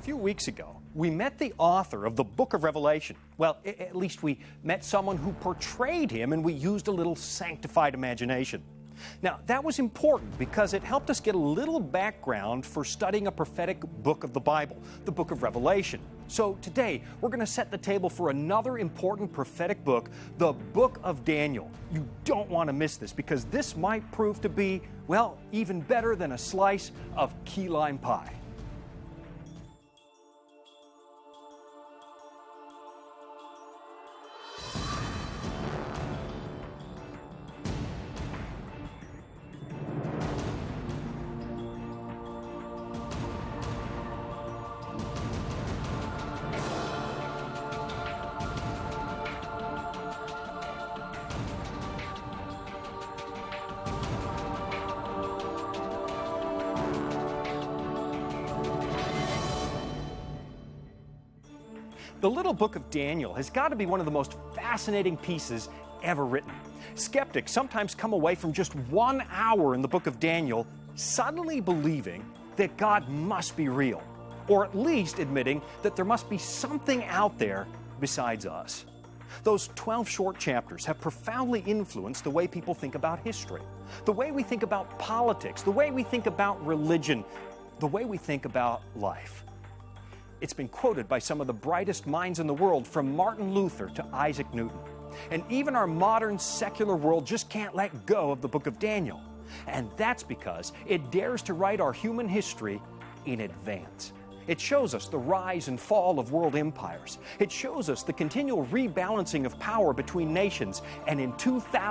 A few weeks ago, we met the author of the Book of Revelation. Well, at least we met someone who portrayed him, and we used a little sanctified imagination. Now, that was important because it helped us get a little background for studying a prophetic book of the Bible, the Book of Revelation. So today, we're going to set the table for another important prophetic book, the Book of Daniel. You don't want to miss this because this might prove to be, well, even better than a slice of key lime pie. The little book of Daniel has got to be one of the most fascinating pieces ever written. Skeptics sometimes come away from just 1 hour in the book of Daniel suddenly believing that God must be real, or at least admitting that there must be something out there besides us. Those 12 short chapters have profoundly influenced the way people think about history, the way we think about politics, the way we think about religion, the way we think about life. It's been quoted by some of the brightest minds in the world, from Martin Luther to Isaac Newton. And even our modern secular world just can't let go of the book of Daniel. And that's because it dares to write our human history in advance. It shows us the rise and fall of world empires. It shows us the continual rebalancing of power between nations. And in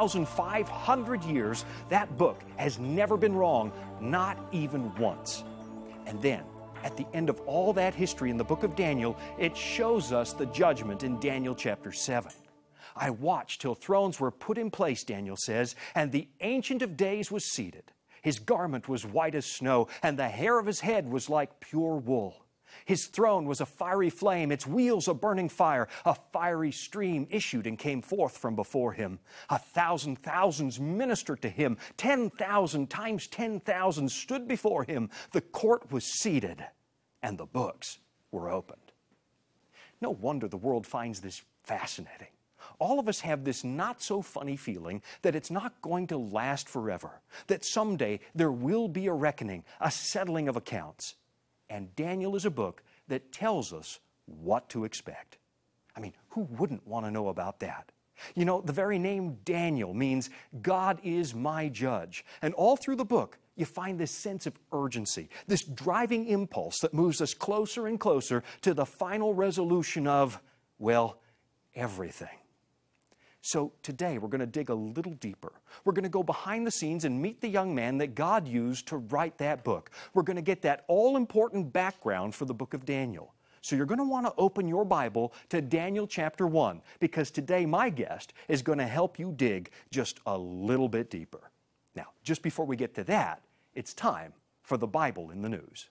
2,500 years, that book has never been wrong, not even once. And then, at the end of all that history in the book of Daniel, it shows us the judgment in Daniel chapter 7. I watched till thrones were put in place, Daniel says, and the Ancient of Days was seated. His garment was white as snow, and the hair of his head was like pure wool. His throne was a fiery flame, its wheels a burning fire. A fiery stream issued and came forth from before him. 1,000 thousands ministered to him. 10,000 times 10,000 stood before him. The court was seated, and the books were opened. No wonder the world finds this fascinating. All of us have this not-so-funny feeling that it's not going to last forever, that someday there will be a reckoning, a settling of accounts. And Daniel is a book that tells us what to expect. I mean, who wouldn't want to know about that? You know, the very name Daniel means God is my judge. And all through the book, you find this sense of urgency, this driving impulse that moves us closer and closer to the final resolution of, well, everything. So today we're going to dig a little deeper. We're going to go behind the scenes and meet the young man that God used to write that book. We're going to get that all-important background for the book of Daniel. So you're going to want to open your Bible to Daniel chapter 1, because today my guest is going to help you dig just a little bit deeper. Now, just before we get to that, it's time for the Bible in the News.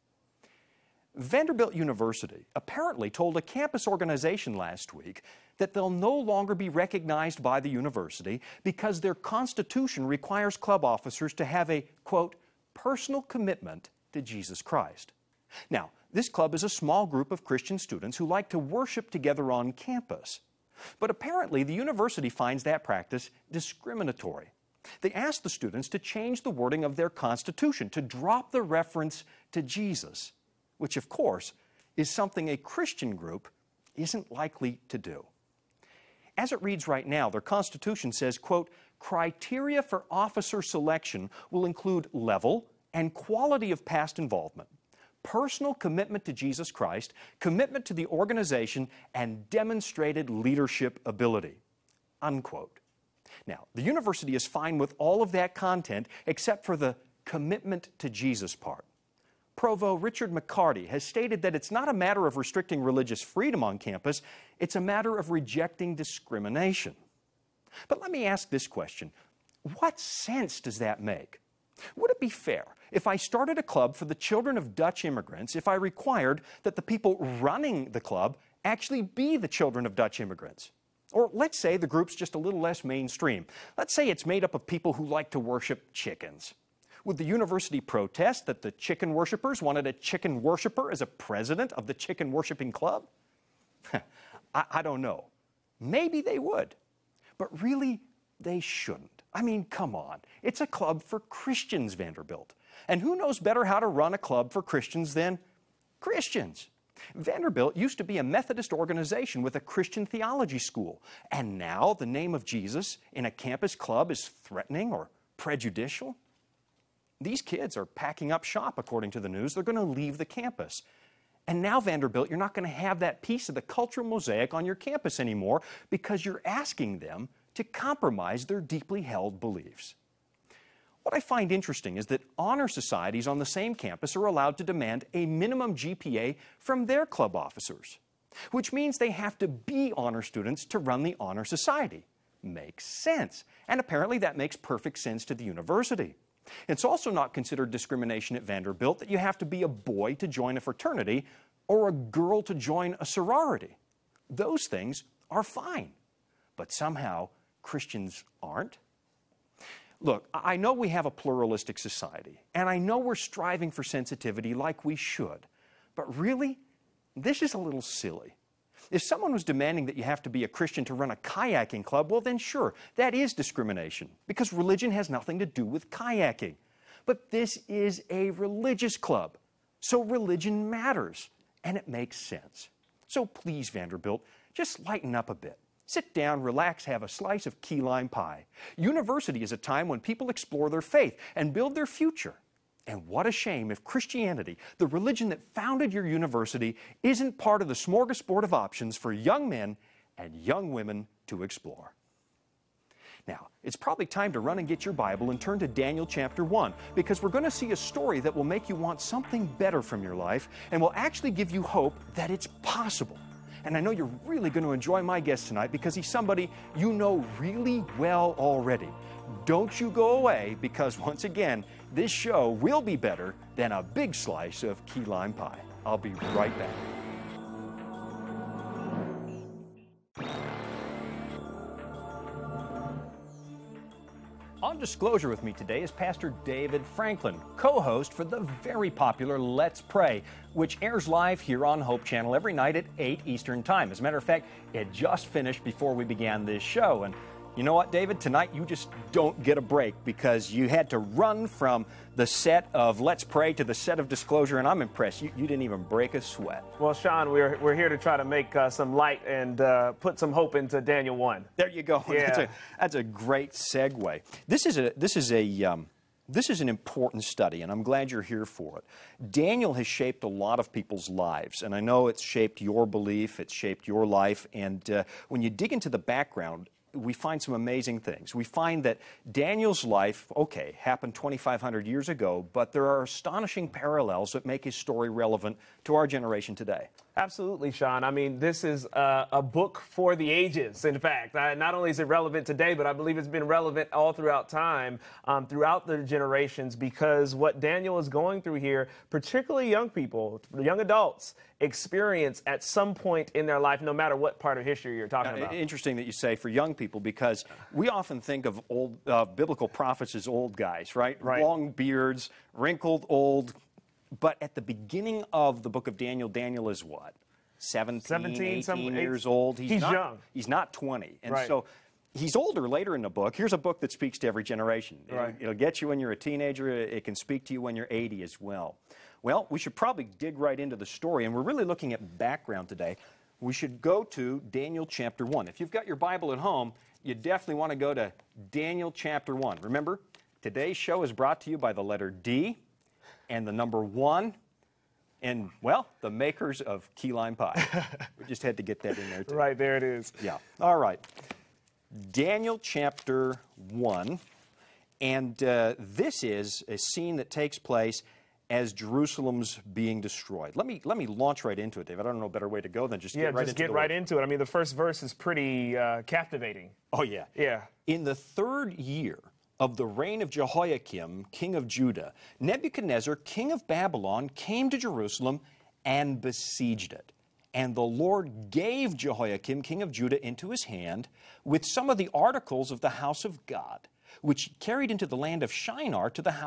Vanderbilt University apparently told a campus organization last week that they'll no longer be recognized by the university because their constitution requires club officers to have a, quote, personal commitment to Jesus Christ. Now, this club is a small group of Christian students who like to worship together on campus. But apparently the university finds that practice discriminatory. They asked the students to change the wording of their constitution, to drop the reference to Jesus, which, of course, is something a Christian group isn't likely to do. As it reads right now, their constitution says, quote, criteria for officer selection will include level and quality of past involvement, personal commitment to Jesus Christ, commitment to the organization, and demonstrated leadership ability, unquote. Now, the university is fine with all of that content except for the commitment to Jesus part. Provost Richard McCarty has stated that it's not a matter of restricting religious freedom on campus, it's a matter of rejecting discrimination. But let me ask this question. What sense does that make? Would it be fair if I started a club for the children of Dutch immigrants if I required that the people running the club actually be the children of Dutch immigrants? Or let's say the group's just a little less mainstream. Let's say it's made up of people who like to worship chickens. Would the university protest that the chicken worshipers wanted a chicken worshiper as a president of the chicken worshiping club? I don't know. Maybe they would. But really, they shouldn't. I mean, come on. It's a club for Christians, Vanderbilt. And who knows better how to run a club for Christians than Christians? Vanderbilt used to be a Methodist organization with a Christian theology school. And now the name of Jesus in a campus club is threatening or prejudicial? These kids are packing up shop, according to the news. They're going to leave the campus. And now, Vanderbilt, you're not going to have that piece of the cultural mosaic on your campus anymore because you're asking them to compromise their deeply held beliefs. What I find interesting is that honor societies on the same campus are allowed to demand a minimum GPA from their club officers, which means they have to be honor students to run the honor society. Makes sense. And apparently that makes perfect sense to the university. It's also not considered discrimination at Vanderbilt that you have to be a boy to join a fraternity or a girl to join a sorority. Those things are fine. But somehow Christians aren't. Look, I know we have a pluralistic society, and I know we're striving for sensitivity like we should, but really, this is a little silly. If someone was demanding that you have to be a Christian to run a kayaking club, well then sure, that is discrimination, because religion has nothing to do with kayaking. But this is a religious club, so religion matters, and it makes sense. So please, Vanderbilt, just lighten up a bit. Sit down, relax, have a slice of key lime pie. University is a time when people explore their faith and build their future. And what a shame if Christianity, the religion that founded your university, isn't part of the smorgasbord of options for young men and young women to explore. Now, it's probably time to run and get your Bible and turn to Daniel chapter 1, because we're going to see a story that will make you want something better from your life and will actually give you hope that it's possible. And I know you're really going to enjoy my guest tonight because he's somebody you know really well already. Don't you go away, because once again, this show will be better than a big slice of key lime pie. I'll be right back. On Disclosure with me today is Pastor David Franklin, co-host for the very popular Let's Pray, which airs live here on Hope Channel every night at 8 Eastern Time. As a matter of fact, it just finished before we began this show. And you know what, David? Tonight you just don't get a break because you had to run from the set of Let's Pray to the set of Disclosure, and I'm impressed. You didn't even break a sweat. Well, Sean, we're here to try to make some light and put some hope into Daniel 1. There you go. Yeah. That's a great segue. This is an important study, and I'm glad you're here for it. Daniel has shaped a lot of people's lives, and I know it's shaped your belief, it's shaped your life, and when you dig into the background, we find some amazing things. We find that Daniel's life, okay, happened 2,500 years ago, but there are astonishing parallels that make his story relevant to our generation today. Absolutely, Sean. I mean, this is a book for the ages, in fact. Not only is it relevant today, but I believe it's been relevant all throughout time, throughout the generations, because what Daniel is going through here, particularly young people, young adults, experience at some point in their life, no matter what part of history you're talking about. Interesting that you say for young people, because we often think of old biblical prophets as old guys, right? Long beards, wrinkled, old. But at the beginning of the book of Daniel, Daniel is what? 17 18 years old. He's young. He's not 20. And right. So he's older later in the book. Here's a book that speaks to every generation. Right. It'll get you when you're a teenager. It can speak to you when you're 80 as well. Well, we should probably dig right into the story. And we're really looking at background today. We should go to Daniel chapter 1. If you've got your Bible at home, you definitely want to go to Daniel chapter 1. Remember, today's show is brought to you by the letter D and the number 1, and, well, the makers of key lime pie. We just had to get that in there, too. Right, there it is. Yeah. All right. Daniel chapter 1, and this is a scene that takes place as Jerusalem's being destroyed. Let me launch right into it, David. I don't know a better way to go than just get right into it. I mean, the first verse is pretty captivating. Oh, yeah. Yeah. In the 3rd year of the reign of Jehoiakim, king of Judah, Nebuchadnezzar, king of Babylon, came to Jerusalem and besieged it. And the Lord gave Jehoiakim, king of Judah, into his hand with some of the articles of the house of God, which he carried into the land of Shinar to the house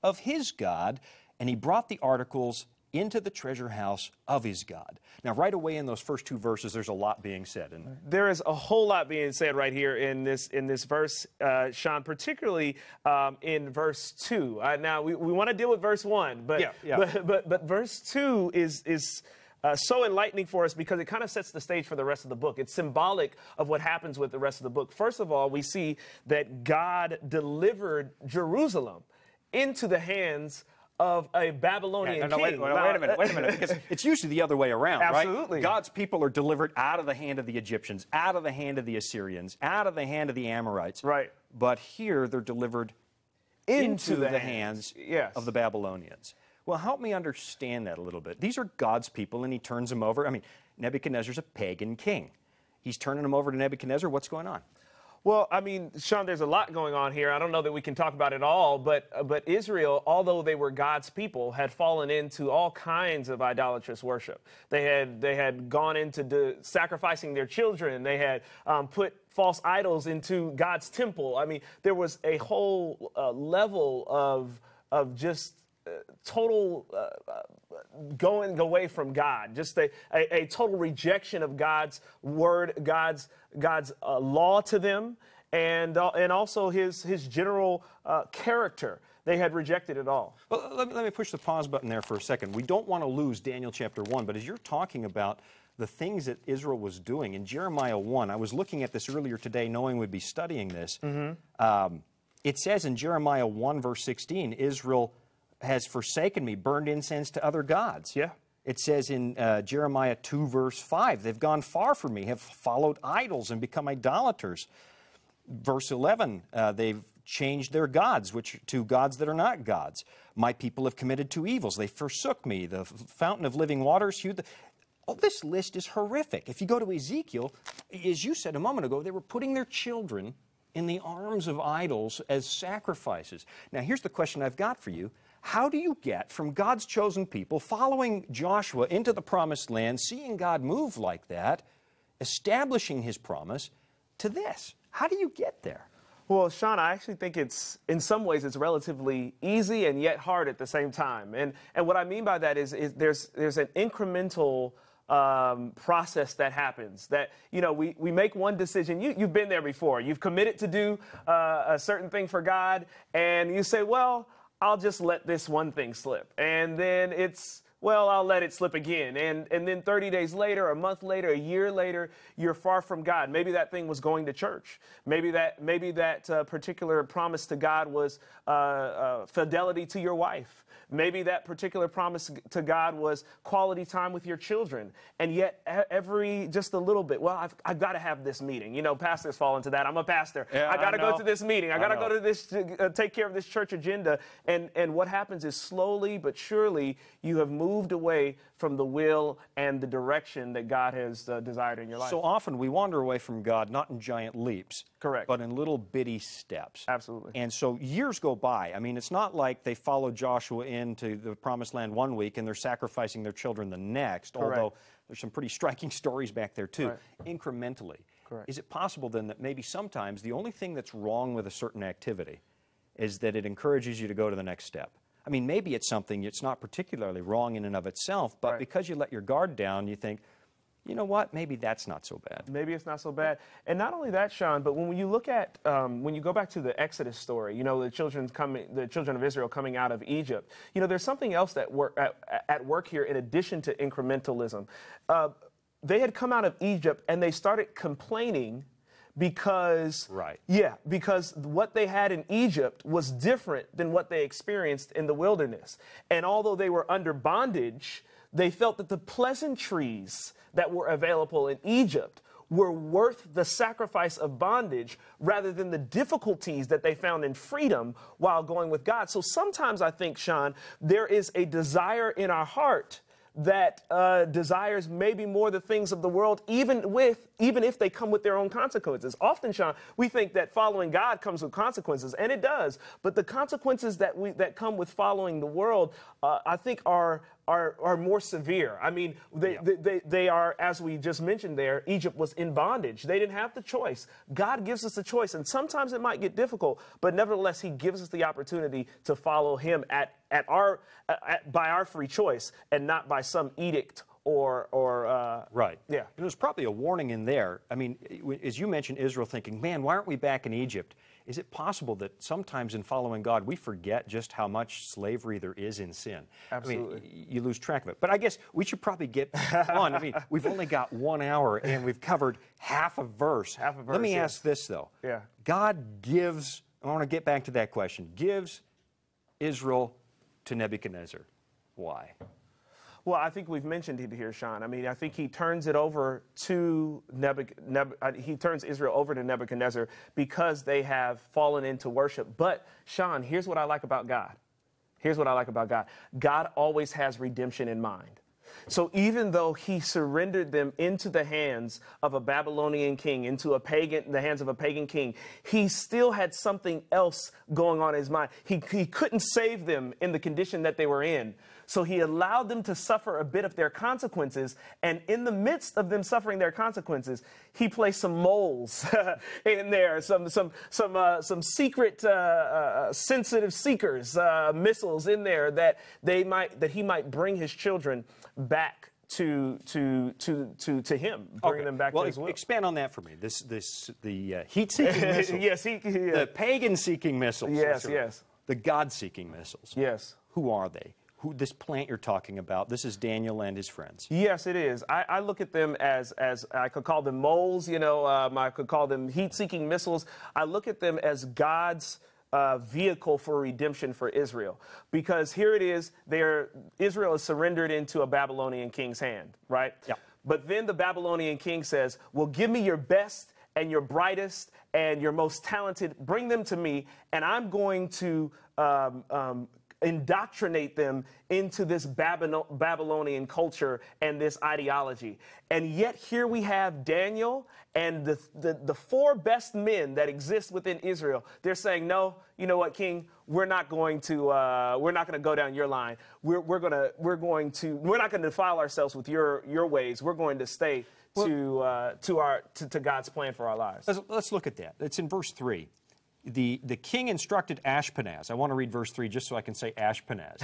of his God, and he brought the articles into the treasure house of his God. Now, right away in those first two verses, there's a lot being said. And there is a whole lot being said right here in this verse, Sean, particularly in verse 2. Now, we want to deal with verse 1, but verse 2 is so enlightening for us because it kind of sets the stage for the rest of the book. It's symbolic of what happens with the rest of the book. First of all, we see that God delivered Jerusalem into the hands of a Babylonian king. Wait a minute, because it's usually the other way around, Absolutely. Right? God's people are delivered out of the hand of the Egyptians, out of the hand of the Assyrians, out of the hand of the Amorites. Right. But here they're delivered into the hands of the Babylonians. Well, help me understand that a little bit. These are God's people, and he turns them over. I mean, Nebuchadnezzar's a pagan king. He's turning them over to Nebuchadnezzar. What's going on? Well, I mean, Sean, there's a lot going on here. I don't know that we can talk about it all, but Israel, although they were God's people, had fallen into all kinds of idolatrous worship. They had gone into sacrificing their children. They had put false idols into God's temple. I mean, there was a whole level of just total going away from God, just a total rejection of God's word, God's law to them, and also his general character. They had rejected it all. Well, let me push the pause button there for a second. We don't want to lose Daniel chapter 1, but as you're talking about the things that Israel was doing in Jeremiah 1, I was looking at this earlier today knowing we'd be studying this. It says in Jeremiah 1 verse 16, Israel has forsaken me, burned incense to other gods. Yeah. It says in Jeremiah 2 verse 5, they've gone far from me, have followed idols and become idolaters. Verse 11, they've changed their gods, to gods that are not gods. My people have committed two evils. They forsook me. The fountain of living waters hewed the... Oh, this list is horrific. If you go to Ezekiel, as you said a moment ago, they were putting their children in the arms of idols as sacrifices. Now, here's the question I've got for you. How do you get from God's chosen people, following Joshua into the promised land, seeing God move like that, establishing his promise, to this? How do you get there? Well, Sean, I actually think in some ways, it's relatively easy and yet hard at the same time. And what I mean by that is there's an incremental process that happens. That, we make one decision. You've been there before. You've committed to do a certain thing for God, and you say, well, I'll just let this one thing slip. And then I'll let it slip again. And then 30 days later, a month later, a year later, you're far from God. Maybe that thing was going to church. Maybe that particular promise to God was fidelity to your wife. Maybe that particular promise to God was quality time with your children. And yet just a little bit, well, I've got to have this meeting. Pastors fall into that. I'm a pastor. Yeah, I got to go to this meeting. I got to go to this, take care of this church agenda. And what happens is slowly but surely you have moved away from the will and the direction that God has desired in your life. So often we wander away from God, not in giant leaps. Correct. But in little bitty steps. Absolutely. And so years go by. I mean, it's not like they followed Joshua into the promised land one week and they're sacrificing their children the next, Correct. although there's some pretty striking stories back there too. Right. Incrementally. Correct. Is it possible then that maybe sometimes the only thing that's wrong with a certain activity is that it encourages you to go to the next step? I mean, maybe it's something it's not particularly wrong in and of itself, but Right. because you let your guard down, you think, you know what, maybe that's not so bad. Maybe it's not so bad. And not only that, Sean, but when you look at, when you go back to the Exodus story, the children of Israel coming out of Egypt, there's something else that at work here in addition to incrementalism. They had come out of Egypt and they started complaining because because what they had in Egypt was different than what they experienced in the wilderness. And although they were under bondage, they felt that the pleasantries that were available in Egypt were worth the sacrifice of bondage rather than the difficulties that they found in freedom while going with God. So sometimes I think, Sean, there is a desire in our heart that desires maybe more the things of the world, even if they come with their own consequences. Often, Sean, we think that following God comes with consequences, and it does. But the consequences that come with following the world, I think, are are more severe. I mean, they are, as we just mentioned there, Egypt was in bondage. They didn't have the choice. God gives us the choice, and sometimes it might get difficult, but nevertheless, he gives us the opportunity to follow him by our free choice and not by some edict or right. Yeah. There's probably a warning in there. I mean, as you mentioned Israel thinking, man, why aren't we back in Egypt? Is it possible that sometimes in following God, we forget just how much slavery there is in sin? Absolutely. I mean, you lose track of it. But I guess we should probably get on. I mean, we've only got 1 hour, and we've covered half a verse. Half a verse, Let me yes. ask this, though. Yeah. God gives, I want to get back to that question, gives Israel to Nebuchadnezzar. Why? Well, I think we've mentioned it here, Sean. I mean, I think he turns it over to he turns Israel over to Nebuchadnezzar because they have fallen into worship. But, Sean, here's what I like about God. Here's what I like about God. God always has redemption in mind. So even though he surrendered them into the hands of a Babylonian king, the hands of a pagan king, he still had something else going on in his mind. He couldn't save them in the condition that they were in. So he allowed them to suffer a bit of their consequences. And in the midst of them suffering their consequences, he placed some moles in there, some secret sensitive seekers, missiles in there that he might bring his children back to him, bring them back to his will. Expand on that for me. The heat-seeking missiles. Yes, the pagan-seeking missiles. Yes, yes. The God-seeking missiles. Yes. Who are they? This plant you're talking about, this is Daniel and his friends. Yes, it is. I look at them as I could call them moles, I could call them heat-seeking missiles. I look at them as God's vehicle for redemption for Israel. Because here it is, Israel is surrendered into a Babylonian king's hand, right? Yeah. But then the Babylonian king says, well, give me your best and your brightest and your most talented, bring them to me, and I'm going to indoctrinate them into this Babylonian culture and this ideology. And yet here we have Daniel and the 4 best men that exist within Israel. They're saying, no, you know what, King, we're not going to go down your line. We're not going to defile ourselves with your ways. We're going to stay to God's plan for our lives. Let's look at that. It's in verse 3. The king instructed Ashpenaz. I want to read verse 3 just so I can say Ashpenaz.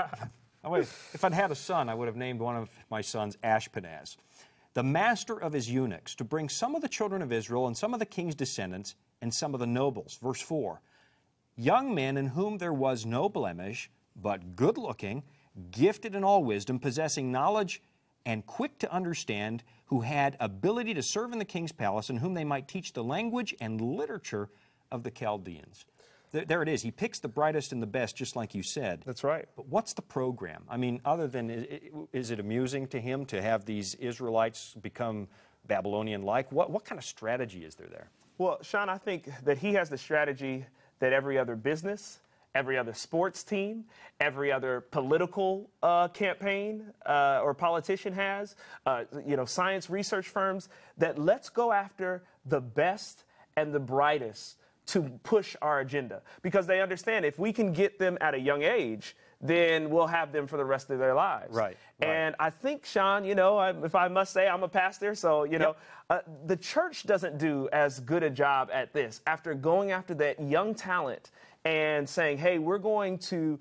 If I'd had a son, I would have named one of my sons Ashpenaz. The master of his eunuchs, to bring some of the children of Israel and some of the king's descendants and some of the nobles. Verse 4. Young men in whom there was no blemish, but good-looking, gifted in all wisdom, possessing knowledge and quick to understand, who had ability to serve in the king's palace, and whom they might teach the language and literature of the Chaldeans. There it is. He picks the brightest and the best, just like you said. That's right. But what's the program? I mean, other than, is it amusing to him to have these Israelites become Babylonian-like? What kind of strategy is there? Well, Sean, I think that he has the strategy that every other business, every other sports team, every other political campaign or politician has, science research firms, that let's go after the best and the brightest to push our agenda. Because they understand if we can get them at a young age, then we'll have them for the rest of their lives. Right. And I think, Sean, if I must say, I'm a pastor, so, the church doesn't do as good a job at this. After going after that young talent and saying, hey, we're going to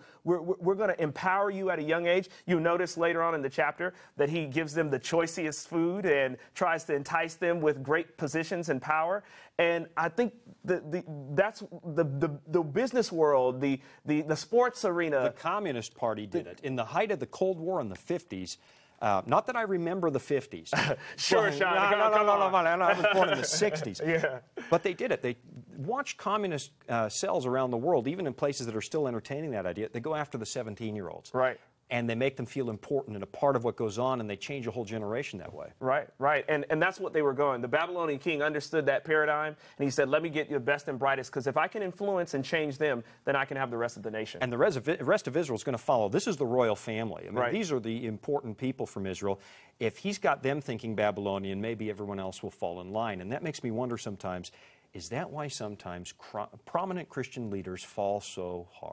empower you at a young age. You'll notice later on in the chapter that he gives them the choicest food and tries to entice them with great positions and power. And I think that's the business world, the sports arena. The Communist Party did it. In the height of the Cold War in the 50s, not that I remember the 50s. Sure, Sean. No, I was born in the 60s. Yeah. But they did it. They watch communist cells around the world, even in places that are still entertaining that idea. They go after the 17-year-olds. Right. And they make them feel important and a part of what goes on, and they change a whole generation that way. Right. And that's what they were going. The Babylonian king understood that paradigm, and he said, let me get you the best and brightest, because if I can influence and change them, then I can have the rest of the nation. And the rest of Israel is going to follow. This is the royal family. I mean, right. These are the important people from Israel. If he's got them thinking Babylonian, maybe everyone else will fall in line. And that makes me wonder sometimes, is that why sometimes prominent Christian leaders fall so hard?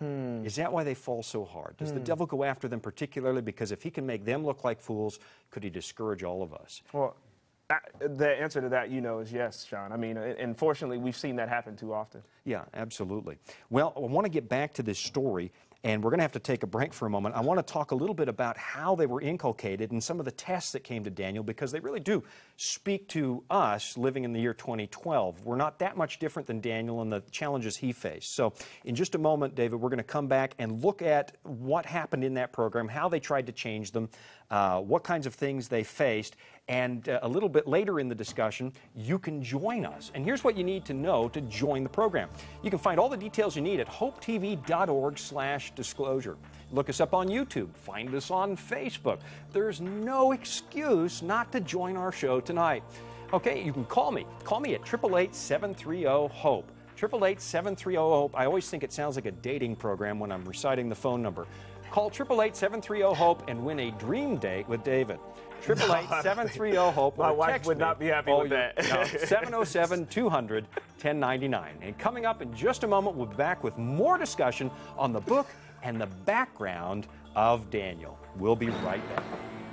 Is that why they fall so hard? Does the devil go after them particularly because if he can make them look like fools, could he discourage all of us? Well, the answer to that, is yes, Sean. I mean, unfortunately, we've seen that happen too often. Yeah, absolutely. Well, I want to get back to this story, and we're going to have to take a break for a moment. I want to talk a little bit about how they were inculcated and some of the tests that came to Daniel, because they really do speak to us living in the year 2012. We're not that much different than Daniel and the challenges he faced. So in just a moment, David, we're going to come back and look at what happened in that program, how they tried to change them, what kinds of things they faced, and a little bit later in the discussion, you can join us. And here's what you need to know to join the program. You can find all the details you need at hopetv.org/disclosure. Look us up on YouTube. Find us on Facebook. There's no excuse not to join our show tonight. Okay, you can call me. Call me at 888-730-HOPE. 888-730-HOPE. I always think it sounds like a dating program when I'm reciting the phone number. Call 888-730-HOPE and win a dream date with David. 888-730-HOPE. My wife would not be happy with that. 707-200-1099. And coming up in just a moment, we'll be back with more discussion on the book and the background of Daniel. We'll be right back.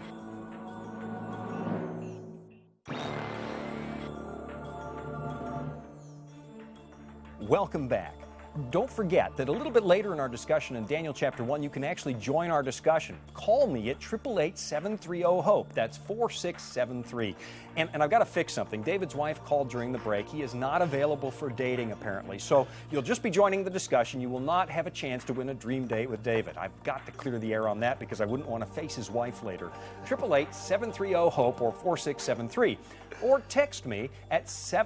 Welcome back. Don't forget that a little bit later in our discussion in Daniel chapter 1, you can actually join our discussion. Call me at 888-730-HOPE. That's 4673. And I've got to fix something. David's wife called during the break. He is not available for dating, apparently. So you'll just be joining the discussion. You will not have a chance to win a dream date with David. I've got to clear the air on that because I wouldn't want to face his wife later. 888-730-HOPE or 4673. Or text me at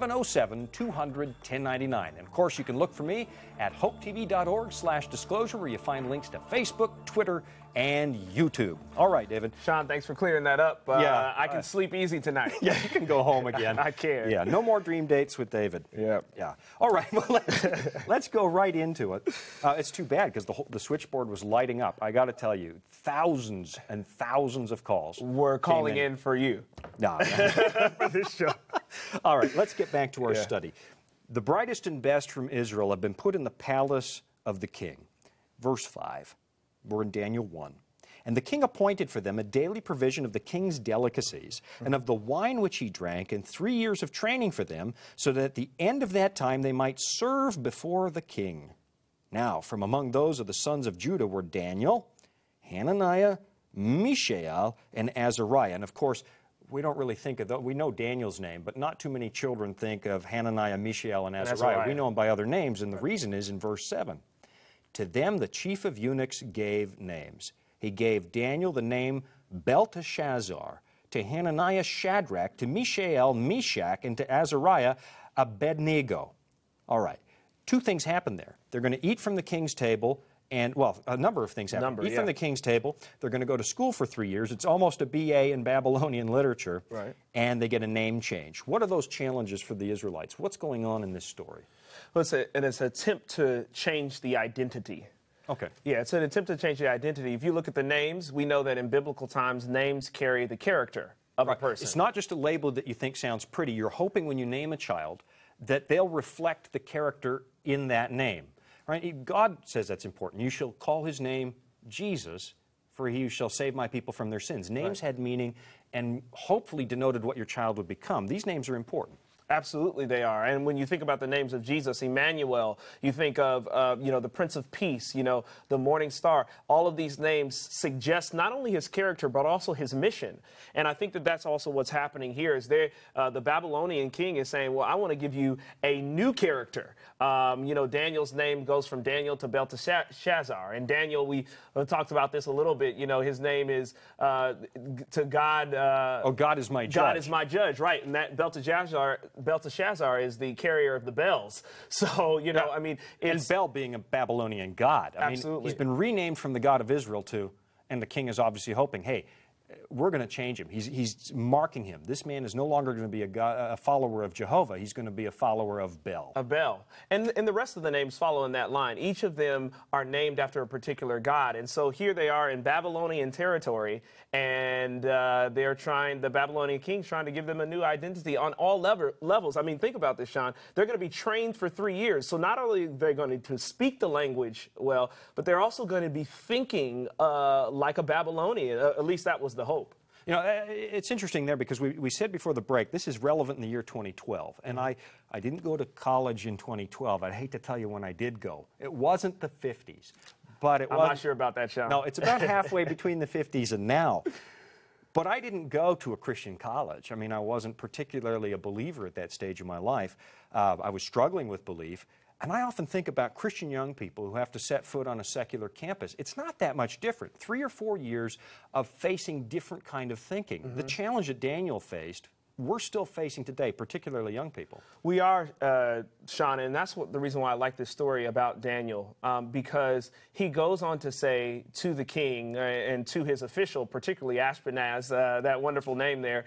707-200-1099. And of course, you can look for me at hopetv.org/disclosure, where you find links to Facebook, Twitter, and YouTube. All right, David. Sean, thanks for clearing that up. Yeah, I can sleep easy tonight. Yeah, you can go home again. I can. Yeah, no more dream dates with David. Yeah. Yeah. All right, well, let's go right into it. It's too bad because the switchboard was lighting up. I got to tell you, thousands and thousands of calls. We're calling in for you. No. For this show. All right, let's get back to our study. The brightest and best from Israel have been put in the palace of the king. Verse 5, we're in Daniel 1. And the king appointed for them a daily provision of the king's delicacies and of the wine which he drank, and 3 years of training for them, so that at the end of that time they might serve before the king. Now, from among those of the sons of Judah were Daniel, Hananiah, Mishael, and Azariah. And of course, we don't really think of we know Daniel's name, but not too many children think of Hananiah, Mishael, and Azariah. We know them by other names, and the reason is in verse 7. To them the chief of eunuchs gave names. He gave Daniel the name Belteshazzar, to Hananiah Shadrach, to Mishael Meshach, and to Azariah Abednego. All right, two things happen there. They're going to eat from the king's table, and, well, a number of things happen. Eat from the king's table. They're going to go to school for 3 years. It's almost a BA in Babylonian literature. Right. And they get a name change. What are those challenges for the Israelites? What's going on in this story? Well, it's an attempt to change the identity. Okay. Yeah, it's an attempt to change the identity. If you look at the names, we know that in biblical times, names carry the character of a person. It's not just a label that you think sounds pretty. You're hoping when you name a child that they'll reflect the character in that name. Right? God says that's important. You shall call his name Jesus, for he shall save my people from their sins. Names had meaning and hopefully denoted what your child would become. These names are important. Absolutely, they are. And when you think about the names of Jesus, Emmanuel, you think of, the Prince of Peace, the Morning Star. All of these names suggest not only his character, but also his mission. And I think that that's also what's happening here is the Babylonian king is saying, well, I want to give you a new character. Daniel's name goes from Daniel to Belteshazzar. And Daniel, we talked about this a little bit. His name is to God. God is my judge. God is my judge, right. And that Belteshazzar is the carrier of the bells. So, it's... And Bel being a Babylonian god. Absolutely. He's been renamed from the God of Israel to, and the king is obviously hoping, hey, we're going to change him. He's marking him. This man is no longer going to be a follower of Jehovah. He's going to be a follower of Bel. Of Bel. And the rest of the names follow in that line. Each of them are named after a particular god. And so here they are in Babylonian territory, and the Babylonian king's trying to give them a new identity on all levels. I mean, think about this, Sean. They're going to be trained for 3 years. So not only are they going to speak the language well, but they're also going to be thinking like a Babylonian. At least that was the hope. You know, it's interesting there because we said before the break, this is relevant in the year 2012. And I didn't go to college in 2012. I'd hate to tell you when I did go. It wasn't the 50s. But it was. I'm not sure about that, Sean. No, it's about halfway between the 50s and now. But I didn't go to a Christian college. I mean, I wasn't particularly a believer at that stage of my life. I was struggling with belief. And I often think about Christian young people who have to set foot on a secular campus. It's not that much different. 3 or 4 years of facing different kind of thinking. Mm-hmm. The challenge that Daniel faced, we're still facing today, particularly young people. We are, Sean, and that's the reason why I like this story about Daniel, because he goes on to say to the king and to his official, particularly Ashpenaz, that wonderful name there,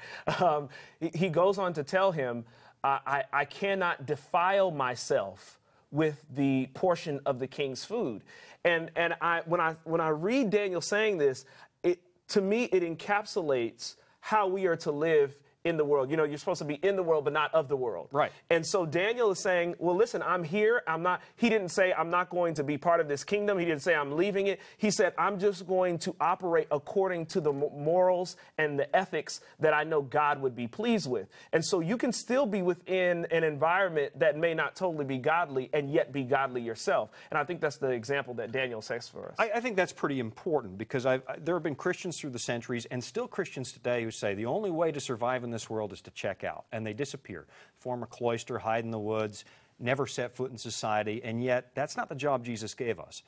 he goes on to tell him, I cannot defile myself with the portion of the king's food. And when I read Daniel saying this, to me it encapsulates how we are to live in the world. You know, you're supposed to be in the world, but not of the world. Right. And so Daniel is saying, well, listen, I'm here. He didn't say I'm not going to be part of this kingdom. He didn't say I'm leaving it. He said, I'm just going to operate according to the morals and the ethics that I know God would be pleased with. And so you can still be within an environment that may not totally be godly and yet be godly yourself. And I think that's the example that Daniel sets for us. I think that's pretty important because there have been Christians through the centuries and still Christians today who say the only way to survive in this world is to check out, and they disappear, form a cloister, hide in the woods, never set foot in society, and yet that's not the job Jesus gave us.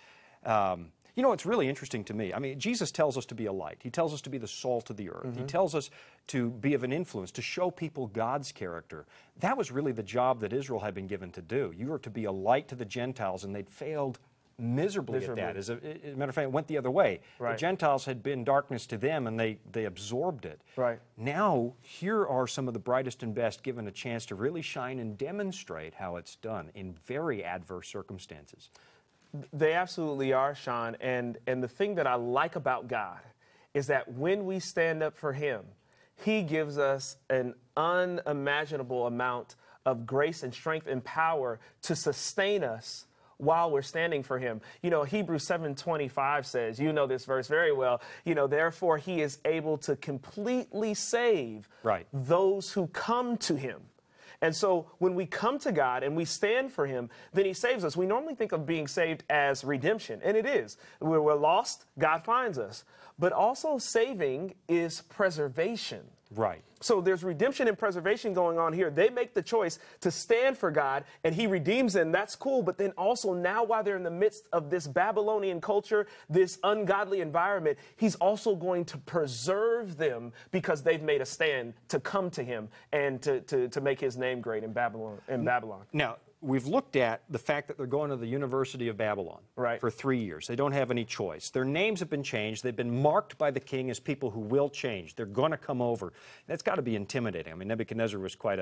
You know, it's really interesting to me. I mean, Jesus tells us to be a light. He tells us to be the salt of the earth. Mm-hmm. He tells us to be of an influence, to show people God's character. That was really the job that Israel had been given to do. You were to be a light to the Gentiles, and they'd failed miserably at that. As a matter of fact, it went the other way. Right. The Gentiles had been darkness to them, and they absorbed it. Right. Now, here are some of the brightest and best given a chance to really shine and demonstrate how it's done in very adverse circumstances. They absolutely are, Sean. And the thing that I like about God is that when we stand up for Him, He gives us an unimaginable amount of grace and strength and power to sustain us while we're standing for Him. You know, Hebrews 7:25 says, you know this verse very well, you know, therefore He is able to completely save those who come to Him. And so when we come to God and we stand for Him, then He saves us. We normally think of being saved as redemption, and it is. When we're lost, God finds us. But also saving is preservation. Right. So there's redemption and preservation going on here. They make the choice to stand for God, and He redeems them. That's cool. But then also now while they're in the midst of this Babylonian culture, this ungodly environment, He's also going to preserve them because they've made a stand to come to Him and to make His name great in Babylon. Now, we've looked at the fact that they're going to the University of Babylon for 3 years. They don't have any choice. Their names have been changed. They've been marked by the king as people who will change. They're going to come over. That's got to be intimidating. I mean, Nebuchadnezzar was quite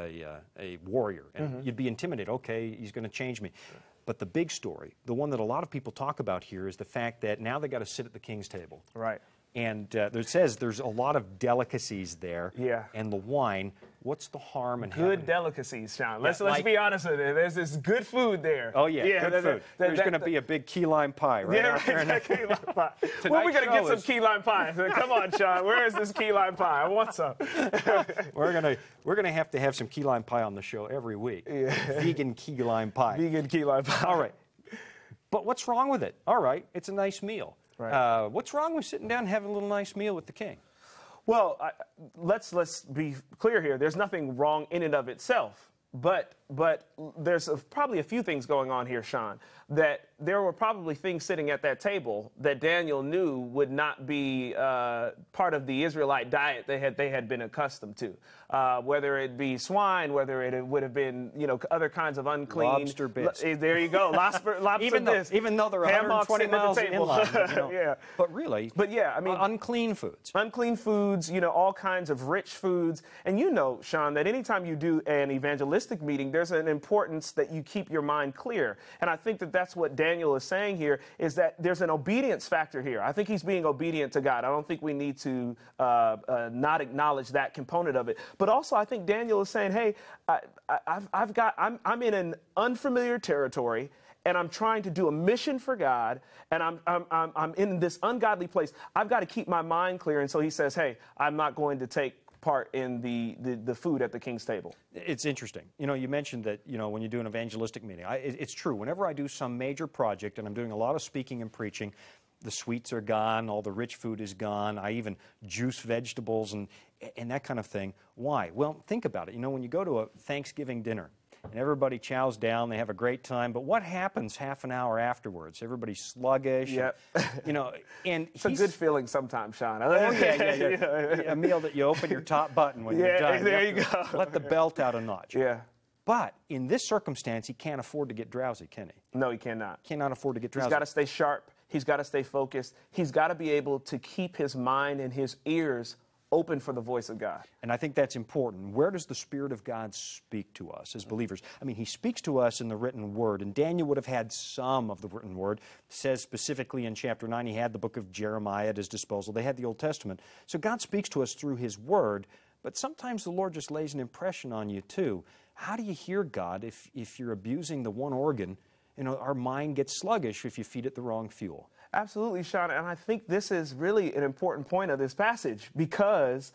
a warrior, and you'd be intimidated. Okay, he's going to change me. But the big story, the one that a lot of people talk about here, is the fact that now they got to sit at the king's table. Right. And it says there's a lot of delicacies there. Yeah. And the wine. What's the harm in good delicacies, Sean? Let's be honest with it. There's this good food there. Oh yeah, good food. There's going to be a big key lime pie out there. Key lime pie. When are we going to get some key lime pie? Come on, Sean. Where is this key lime pie? I want some. We're gonna have to have some key lime pie on the show every week. Yeah. Vegan key lime pie. Vegan key lime pie. All right. But what's wrong with it? All right, it's a nice meal. Right. What's wrong with sitting down and having a little nice meal with the king? Well, let's be clear here. There's nothing wrong in and of itself. But there's probably a few things going on here, Sean, that there were probably things sitting at that table that Daniel knew would not be part of the Israelite diet they had been accustomed to, whether it be swine, whether it would have been, other kinds of unclean. Lobster bits. There you go. Lobster bits. Even though they're 120 miles inland. Yeah. But really, I mean, unclean foods. Unclean foods, all kinds of rich foods. And Sean, that anytime you do an evangelistic meeting, there's an importance that you keep your mind clear. And I think that that's what Daniel is saying here, is that there's an obedience factor here. I think he's being obedient to God. I don't think we need to not acknowledge that component of it. But also, I think Daniel is saying, hey, I'm in an unfamiliar territory, and I'm trying to do a mission for God, and I'm in this ungodly place. I've got to keep my mind clear. And so he says, hey, I'm not going to take part in the food at the king's table. It's interesting. You mentioned that, when you do an evangelistic meeting, it's true. Whenever I do some major project, and I'm doing a lot of speaking and preaching, the sweets are gone, all the rich food is gone. I even juice vegetables and that kind of thing. Why? Well, think about it. When you go to a Thanksgiving dinner, and everybody chows down, they have a great time, but what happens half an hour afterwards? Everybody's sluggish. Yep. And it's a good feeling sometimes, Sean. Oh, yeah. A meal that you open your top button when you're done. There you go. Let the belt out a notch. Yeah. But in this circumstance, he can't afford to get drowsy, can he? No, he cannot. Cannot afford to get drowsy. He's got to stay sharp. He's got to stay focused. He's got to be able to keep his mind and his ears open for the voice of God. And I think that's important. Where does the Spirit of God speak to us as believers? I mean, he speaks to us in the written word, and Daniel would have had some of the written word. It says specifically in chapter 9, he had the book of Jeremiah at his disposal. They had the Old Testament. So God speaks to us through his word, but sometimes the Lord just lays an impression on you too. How do you hear God if you're abusing the one organ? Our mind gets sluggish if you feed it the wrong fuel. Absolutely, Sean. And I think this is really an important point of this passage, because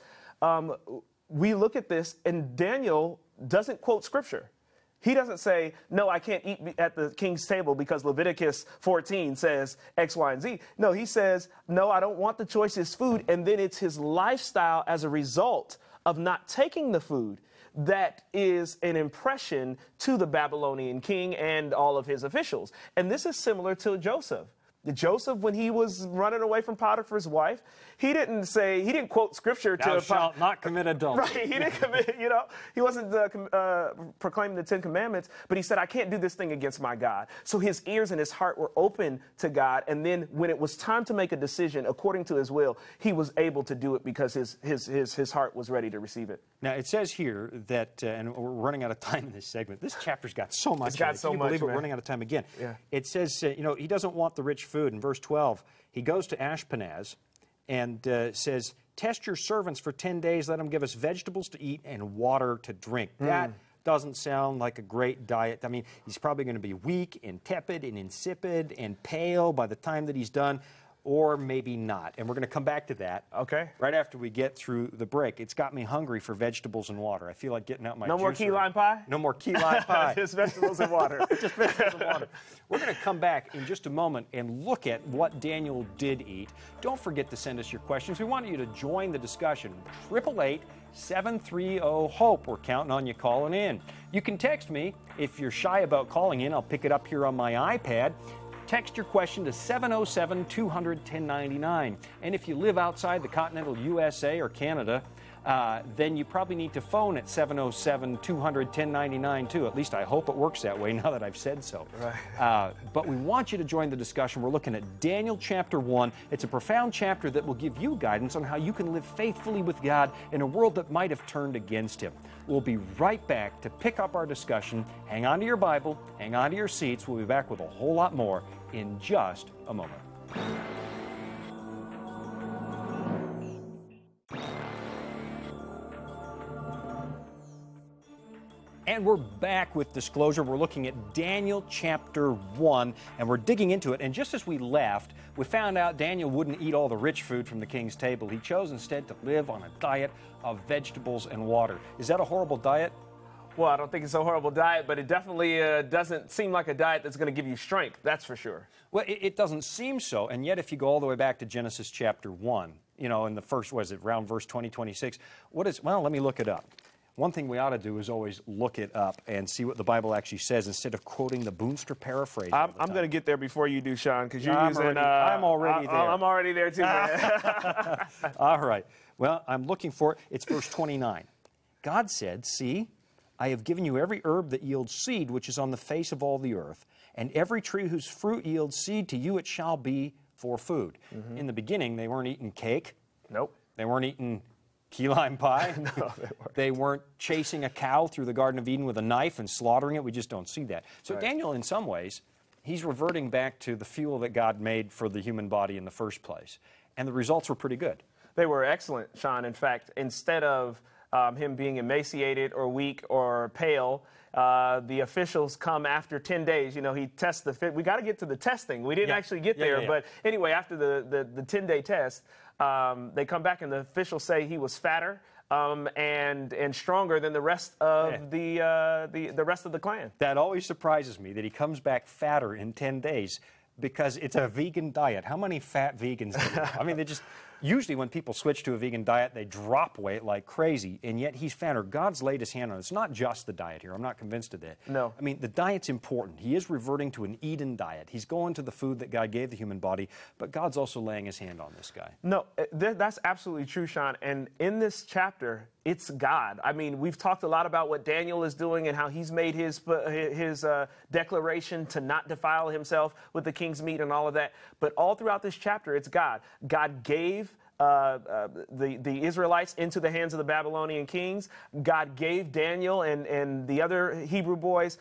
we look at this and Daniel doesn't quote Scripture. He doesn't say, no, I can't eat at the king's table because Leviticus 14 says X, Y, and Z. No, he says, no, I don't want the choicest food. And then it's his lifestyle as a result of not taking the food that is an impression to the Babylonian king and all of his officials. And this is similar to Joseph. Joseph, when he was running away from Potiphar's wife, he didn't quote Scripture to... Thou shalt not commit adultery. Right, he didn't commit, he wasn't proclaiming the Ten Commandments, but he said, I can't do this thing against my God. So his ears and his heart were open to God, and then when it was time to make a decision according to his will, he was able to do it because his heart was ready to receive it. Now, it says here that, and we're running out of time in this segment, this chapter's got so much. It's got so much, Can you believe we're running out of time again? Yeah. It says, he doesn't want the rich food. In verse 12, he goes to Ashpenaz and says, test your servants for 10 days, let them give us vegetables to eat and water to drink. That doesn't sound like a great diet. I mean, he's probably going to be weak and tepid and insipid and pale by the time that he's done, or maybe not. And we're going to come back to that right after we get through the break. It's got me hungry for vegetables and water. I feel like getting out my No more key lime pie? No more key lime pie. Just vegetables and water. Just vegetables and water. We're going to come back in just a moment and look at what Daniel did eat. Don't forget to send us your questions. We want you to join the discussion. 888-730-HOPE. We're counting on you calling in. You can text me. If you're shy about calling in, I'll pick it up here on my iPad. Text your question to 707-200-1099. And if you live outside the continental USA or Canada, then you probably need to phone at 707-200-1099 too. At least I hope it works that way now that I've said so. Right. But we want you to join the discussion. We're looking at Daniel chapter 1. It's a profound chapter that will give you guidance on how you can live faithfully with God in a world that might have turned against Him. We'll be right back to pick up our discussion. Hang on to your Bible, hang on to your seats. We'll be back with a whole lot more in just a moment. And we're back with Disclosure. We're looking at Daniel chapter 1, and we're digging into it. And just as we left, we found out Daniel wouldn't eat all the rich food from the king's table. He chose instead to live on a diet of vegetables and water. Is that a horrible diet? Well, I don't think it's a horrible diet, but it definitely doesn't seem like a diet that's going to give you strength, that's for sure. Well, it doesn't seem so, and yet if you go all the way back to Genesis chapter 1, in the first, around verse 20, 26, well, let me look it up. one thing we ought to do is always look it up and see what the Bible actually says instead of quoting the Boomster paraphrase. I'm going to get there before you do, Sean, because you're I'm using... I'm already there. I'm already there, too, man. All right. Well, I'm looking for it. It's verse 29. God said, "See, I have given you every herb that yields seed, which is on the face of all the earth, and every tree whose fruit yields seed, to you it shall be for food." Mm-hmm. In the beginning, they weren't eating cake. Nope. They weren't eating key lime pie. No, they weren't. They weren't chasing a cow through the Garden of Eden with a knife and slaughtering it. We just don't see that. So Right. Daniel, in some ways, he's reverting back to the fuel that God made for the human body in the first place. And the results were pretty good. They were excellent, Sean. In fact, instead of him being emaciated or weak or pale, the officials come after 10 days. You know, he tests the fit. We got to get to the testing. We didn't actually get there. But anyway, after the 10-day test, they come back and the officials say he was fatter and stronger than the rest of the rest of the clan. That always surprises me that he comes back fatter in 10 days because it's a vegan diet. How many fat vegans do you know? I mean, they just... Usually when people switch to a vegan diet, they drop weight like crazy, and yet he's fatter. God's laid his hand on it. It's not just the diet here. I'm not convinced of that. No. I mean, the diet's important. He is reverting to an Eden diet. He's going to the food that God gave the human body, but God's also laying his hand on this guy. No, that's absolutely true, Sean. And in this chapter, it's God. I mean, we've talked a lot about what Daniel is doing and how he's made his declaration to not defile himself with the king's meat and all of that. But all throughout this chapter, it's God. God gave the Israelites into the hands of the Babylonian kings. God gave Daniel and the other Hebrew boys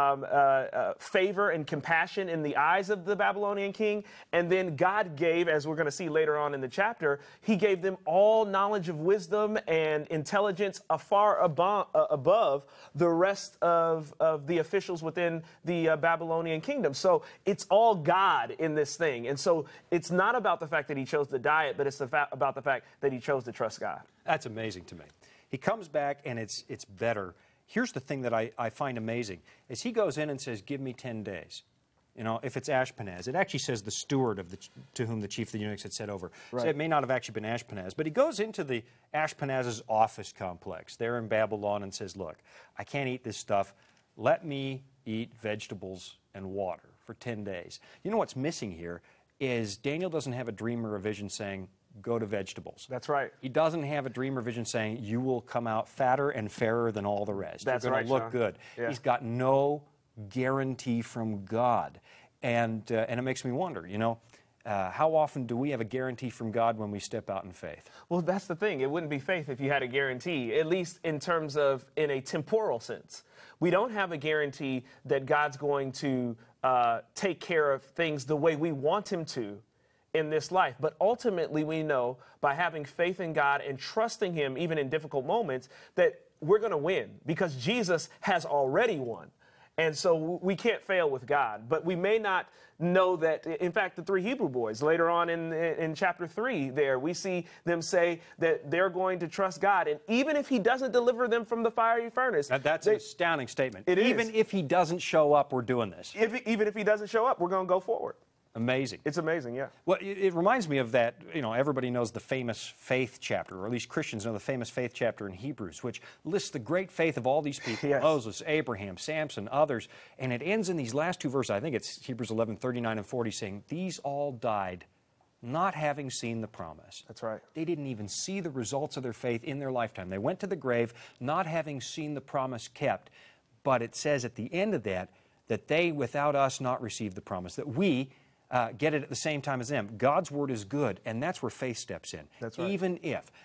favor and compassion in the eyes of the Babylonian king. And then God gave, as we're going to see later on in the chapter, he gave them all knowledge of wisdom and intelligence far above the rest of the officials within the Babylonian kingdom. So it's all God in this thing. And so it's not about the fact that he chose the diet, but it's about the fact that he chose to trust God. That's amazing to me. He comes back and it's better. Here's the thing that I find amazing is he goes in and says, "Give me 10 days." You know, if it's Ashpenaz, it actually says the steward to whom the chief of the eunuchs had set over. Right. So it may not have actually been Ashpenaz, but he goes into the Ashpenaz's office complex there in Babylon and says, "Look, I can't eat this stuff. Let me eat vegetables and water for 10 days. You know what's missing here is Daniel doesn't have a dream or a vision saying, "Go to vegetables." That's right. He doesn't have a dream or vision saying, "You will come out fatter and fairer than all the rest. That's You're going to look Sean. good." Yeah. He's got no guarantee from God. And it makes me wonder, you know, how often do we have a guarantee from God when we step out in faith? Well, that's the thing. It wouldn't be faith if you had a guarantee, at least in terms of in a temporal sense. We don't have a guarantee that God's going to take care of things the way we want him to in this life. But ultimately, we know by having faith in God and trusting him, even in difficult moments, that we're going to win because Jesus has already won. And so we can't fail with God. But we may not know that. In fact, the three Hebrew boys, later on in chapter 3 there, we see them say that they're going to trust God. And even if he doesn't deliver them from the fiery furnace. That's an astounding statement. It even is. if he doesn't show up, we're doing this. Even if he doesn't show up, we're going to go forward. Amazing. It's amazing, yeah. Well, it reminds me of that, you know, everybody knows the famous faith chapter, or at least Christians know the famous faith chapter in Hebrews, which lists the great faith of all these people, Yes. Moses, Abraham, Samson, others, and it ends in these last two verses, I think it's Hebrews 11, 39 and 40, saying, "These all died not having seen the promise." That's right. They didn't even see the results of their faith in their lifetime. They went to the grave not having seen the promise kept, but it says at the end of that they, without us, not received the promise, that we get it at the same time as them. God's word is good, and that's where faith steps in. That's right. Even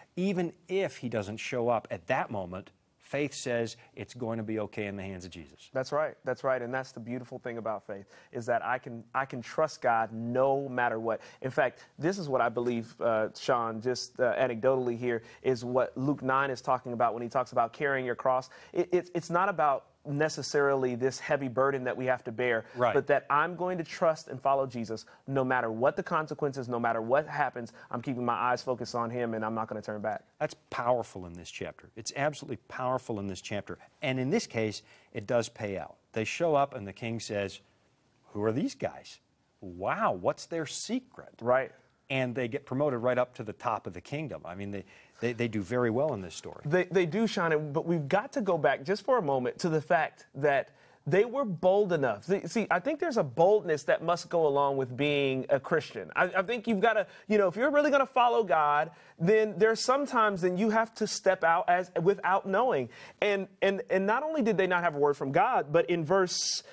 if he doesn't show up at that moment, faith says it's going to be okay in the hands of Jesus. That's right. That's right. And that's the beautiful thing about faith, is that I can trust God no matter what. In fact, this is what I believe, Sean, just anecdotally here, is what Luke 9 is talking about when he talks about carrying your cross. It's not about necessarily this heavy burden that we have to bear, right, but that I'm going to trust and follow Jesus no matter what the consequences, no matter what happens. I'm keeping my eyes focused on him, and I'm not going to turn back. That's powerful in this chapter. It's absolutely powerful in this chapter. And in this case, it does pay out. They show up, and the king says, "Who are these guys? Wow, what's their secret?" Right. and they get promoted right up to the top of the kingdom. I mean, they do very well in this story. They do, Sean, but we've got to go back just for a moment to the fact that they were bold enough. See, I think there's a boldness that must go along with being a Christian. I think you've got to, if you're really going to follow God, then there's sometimes then you have to step out without knowing. And not only did they not have a word from God, but in verse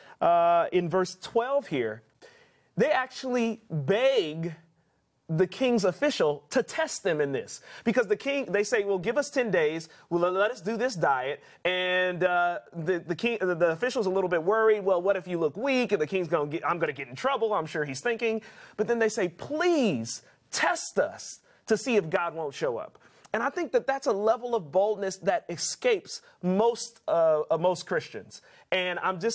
12 here, they actually beg the king's official to test them in this, because the king, they say, well, give us 10 days, let us do this diet. And the official's a little bit worried. Well, what if you look weak? And the king's I'm going to get in trouble. I'm sure he's thinking. But then they say, please test us to see if God won't show up. And I think that that's a level of boldness that escapes most Christians. And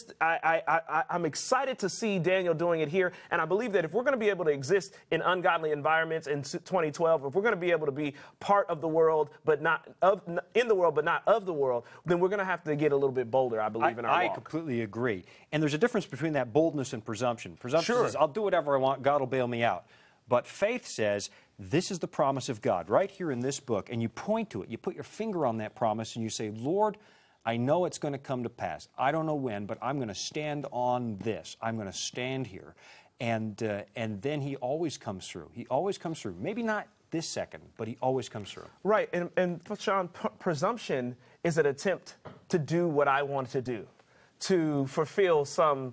I'm excited to see Daniel doing it here. And I believe that if we're going to be able to exist in ungodly environments in 2012, if we're going to be able to be part of the world, but not in the world, but not of the world, then we're going to have to get a little bit bolder, I believe, in our walk. I completely agree. And there's a difference between that boldness and presumption. Presumption says, I'll do whatever I want, God will bail me out. But faith says, this is the promise of God right here in this book, and you point to it. You put your finger on that promise, and you say, Lord, I know it's going to come to pass. I don't know when, but I'm going to stand on this. I'm going to stand here. And then he always comes through. He always comes through. Maybe not this second, but he always comes through. Right. And Sean, presumption is an attempt to do what I want to do, to fulfill some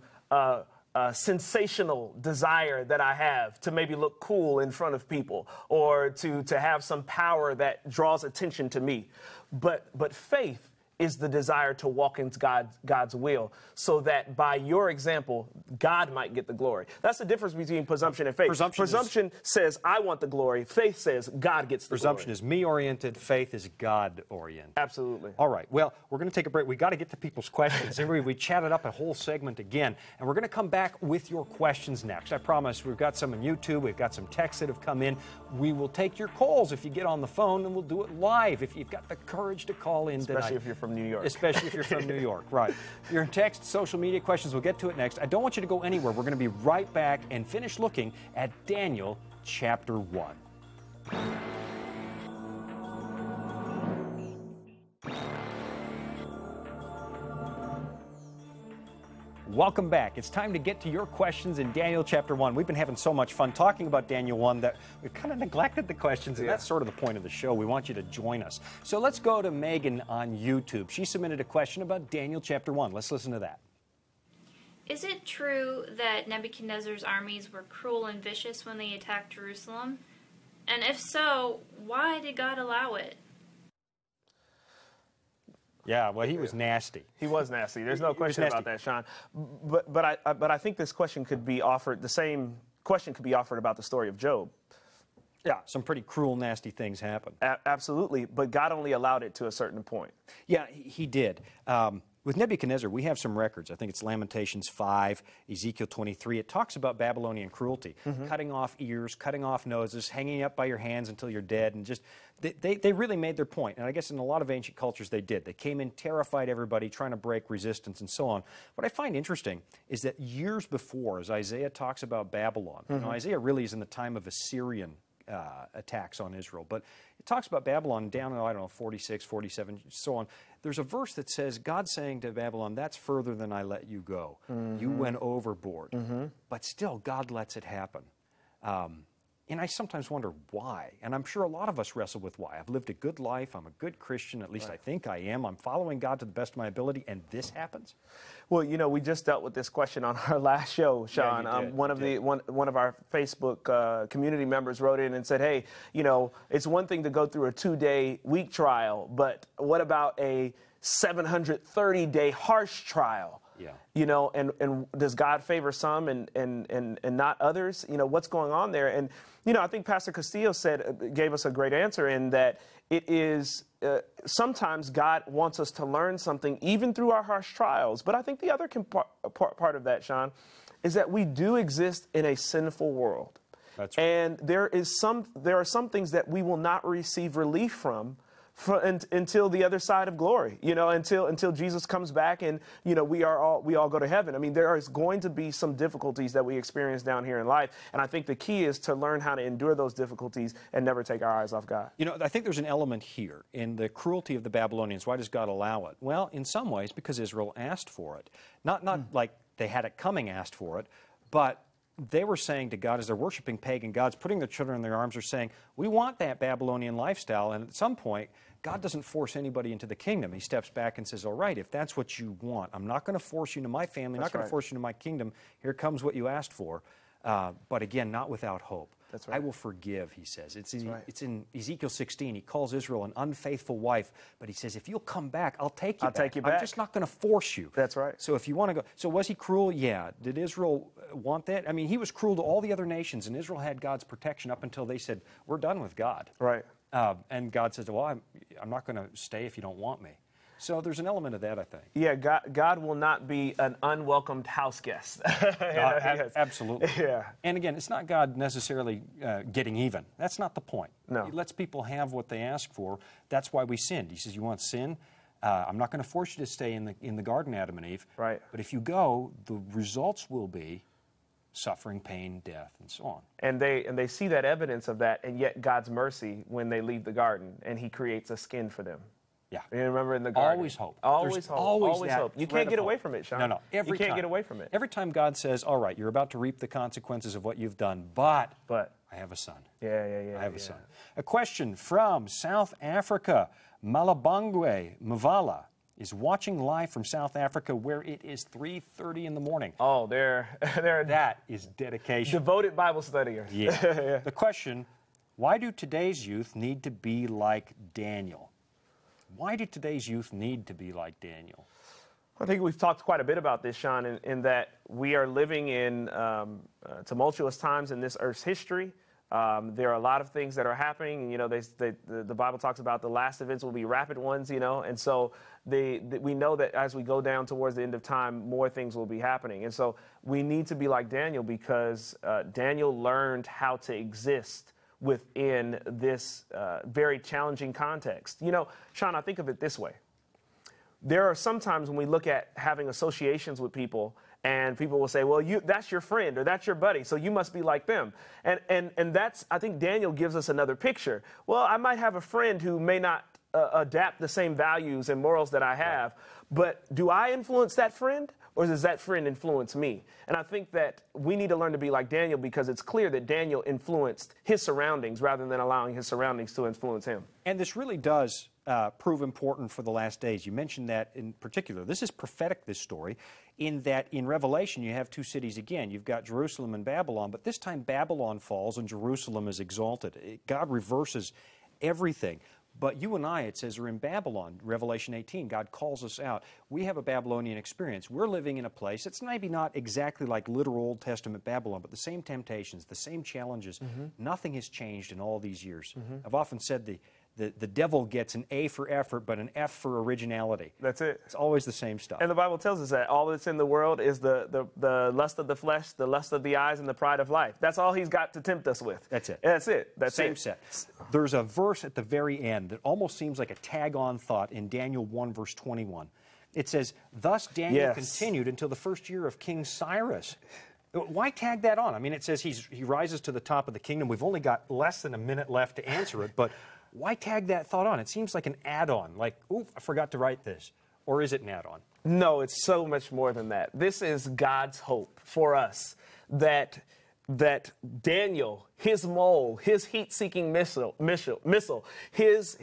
sensational desire that I have to maybe look cool in front of people, or to have some power that draws attention to me. But faith is the desire to walk in God's will, so that by your example, God might get the glory. That's the difference between presumption and faith. Presumption says, I want the glory. Faith says, God gets the glory. Presumption is me-oriented. Faith is God-oriented. Absolutely. All right. Well, we're going to take a break. We've got to get to people's questions. We chatted up a whole segment again, and we're going to come back with your questions next. I promise. We've got some on YouTube. We've got some texts that have come in. We will take your calls if you get on the phone, and we'll do it live if you've got the courage to call in tonight. Especially if you're from New York. Especially if you're from New York, right. Your text, social media questions, we'll get to it next. I don't want you to go anywhere. We're going to be right back and finish looking at Daniel chapter 1. Welcome back. It's time to get to your questions in Daniel chapter 1. We've been having so much fun talking about Daniel 1 that we've kind of neglected the questions, and that's sort of the point of the show. We want you to join us. So let's go to Megan on YouTube. She submitted a question about Daniel chapter 1. Let's listen to that. Is it true that Nebuchadnezzar's armies were cruel and vicious when they attacked Jerusalem? And if so, why did God allow it? Yeah, well, he was nasty. He was nasty. There's no question about that, Sean. But I think this question could be offered, the same question could be offered about the story of Job. Yeah, some pretty cruel, nasty things happen. Absolutely, but God only allowed it to a certain point. Yeah, he did. With Nebuchadnezzar, we have some records. I think it's Lamentations 5, Ezekiel 23. It talks about Babylonian cruelty, cutting off ears, cutting off noses, hanging up by your hands until you're dead, and just they really made their point. And I guess in a lot of ancient cultures they did. They came in, terrified everybody, trying to break resistance and so on. What I find interesting is that years before, as Isaiah talks about Babylon, you know, Isaiah really is in the time of Assyrian attacks on Israel, but it talks about Babylon down in, I don't know, 46, 47, so on. There's a verse that says, God's saying to Babylon, that's further than I let you go. You went overboard. But still, God lets it happen. And I sometimes wonder why. And I'm sure a lot of us wrestle with why. I've lived a good life. I'm a good Christian. At least I think I am. I'm following God to the best of my ability. And this happens? Well, you know, we just dealt with this question on our last show, Sean. Yeah, one of our Facebook community members wrote in and said, hey, you know, it's one thing to go through a 2-day week trial, but what about a 730-day harsh trial? Yeah. You know, and does God favor some and not others? You know, what's going on there? And, you know, I think Pastor Castillo gave us a great answer in that it is sometimes God wants us to learn something even through our harsh trials. But I think the other part of that, Sean, is that we do exist in a sinful world. That's right. And there are some things that we will not receive relief from until the other side of glory, until Jesus comes back and, we all go to heaven. I mean, there is going to be some difficulties that we experience down here in life. And I think the key is to learn how to endure those difficulties and never take our eyes off God. I think there's an element here in the cruelty of the Babylonians. Why does God allow it? Well, in some ways, because Israel asked for it. Not like they had it coming, asked for it, but they were saying to God, as they're worshiping pagan gods, putting their children in their arms, are saying, we want that Babylonian lifestyle. And at some point, God doesn't force anybody into the kingdom. He steps back and says, all right, if that's what you want, I'm not going to force you into my family, not going to force you into my kingdom. Here comes what you asked for. But again, not without hope. That's right. I will forgive, he says. It's in Ezekiel 16. He calls Israel an unfaithful wife, but he says, if you'll come back, I'll take you back. Take you back. I'm just not going to force you. That's right. So if you want to go. So was he cruel? Yeah. Did Israel want that? I mean, he was cruel to all the other nations, and Israel had God's protection up until they said, we're done with God. Right. And God says, well, I'm not going to stay if you don't want me. So there's an element of that, I think. Yeah, God will not be an unwelcomed house guest. Absolutely. Yeah. And again, it's not God necessarily getting even. That's not the point. No. He lets people have what they ask for. That's why we sinned. He says, you want sin? I'm not going to force you to stay in the garden, Adam and Eve. Right. But if you go, the results will be suffering, pain, death, and so on. And they see that evidence of that, and yet God's mercy when they leave the garden, and he creates a skin for them. Yeah. You remember in the garden? Always hope. Always hope. Always that hope. You thread can't get of away hope. from it, Sean. No. You can't get away from it. Every time God says, all right, you're about to reap the consequences of what you've done, but I have a son. Yeah. I have a son. A question from South Africa. Malabangwe Mavala is watching live from South Africa where it is 3:30 in the morning. Oh, they're That is dedication. Devoted Bible studiers. Yeah. The question, why do today's youth need to be like Daniel? Why do today's youth need to be like Daniel? I think we've talked quite a bit about this, Sean, in that we are living in tumultuous times in this earth's history. There are a lot of things that are happening. The Bible talks about the last events will be rapid ones, and so we know that as we go down towards the end of time, more things will be happening. And so we need to be like Daniel because Daniel learned how to exist within this very challenging context. Sean, I think of it this way. There are some times when we look at having associations with people and people will say, well, that's your friend or that's your buddy, so you must be like them. And that's, I think Daniel gives us another picture. Well, I might have a friend who may not adapt the same values and morals that I have, but do I influence that friend? Or does that friend influence me? And I think that we need to learn to be like Daniel because it's clear that Daniel influenced his surroundings rather than allowing his surroundings to influence him. And this really does prove important for the last days. You mentioned that in particular. This is prophetic, this story, in that in Revelation you have two cities again. You've got Jerusalem and Babylon, but this time Babylon falls and Jerusalem is exalted. God reverses everything. But you and I, it says, are in Babylon, Revelation 18. God calls us out. We have a Babylonian experience. We're living in a place that's maybe not exactly like literal Old Testament Babylon, but the same temptations, the same challenges. Mm-hmm. Nothing has changed in all these years. Mm-hmm. I've often said the devil gets an A for effort, but an F for originality. That's it. It's always the same stuff. And the Bible tells us that all that's in the world is the lust of the flesh, the lust of the eyes, and the pride of life. That's all he's got to tempt us with. That's it. That's it. That's same it. set. There's a verse at the very end that almost seems like a tag-on thought in Daniel 1, verse 21. It says, thus Daniel continued until the first year of King Cyrus. Why tag that on? I mean, it says he rises to the top of the kingdom. We've only got less than a minute left to answer it, but why tag that thought on? It seems like an add-on, like, ooh, I forgot to write this. Or is it an add-on? No, it's so much more than that. This is God's hope for us that Daniel, his mole, his heat-seeking missile, his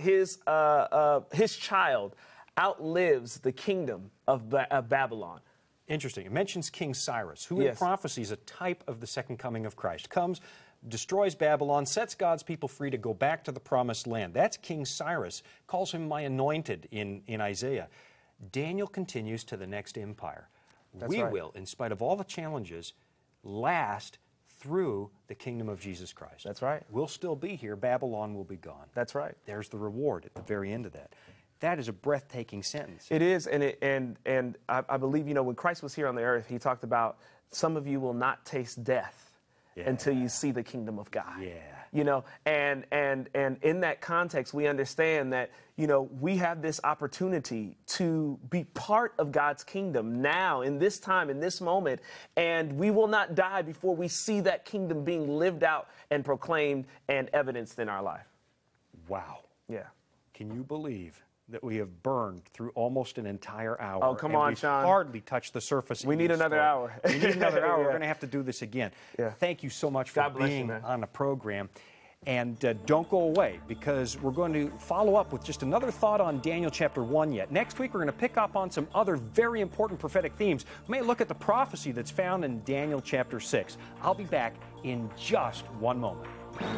child outlives the kingdom of Babylon. Interesting. It mentions King Cyrus, who in prophecy is a type of the second coming of Christ. Comes, destroys Babylon, sets God's people free to go back to the promised land. That's King Cyrus. Calls him my anointed in Isaiah. Daniel continues to the next empire. We will, in spite of all the challenges, last through the kingdom of Jesus Christ. That's right. We'll still be here. Babylon will be gone. That's right. There's the reward at the very end of that. That is a breathtaking sentence. It is, and I believe, when Christ was here on the earth, he talked about some of you will not taste death until you see the kingdom of God. Yeah. you know, and in that context, we understand that, you know, we have this opportunity to be part of God's kingdom now, in this time, in this moment, and we will not die before we see that kingdom being lived out and proclaimed and evidenced in our life. Wow. Yeah. Can you believe that we have burned through almost an entire hour? Oh, come and on, we've Sean. Hardly touched the surface. We need another hour. We need another hour. Yeah. We're going to have to do this again. Yeah. Thank you so much for God bless you, being man. on the program. And don't go away, because we're going to follow up with just another thought on Daniel chapter 1 yet. Next week, we're going to pick up on some other very important prophetic themes. We may look at the prophecy that's found in Daniel chapter 6. I'll be back in just one moment.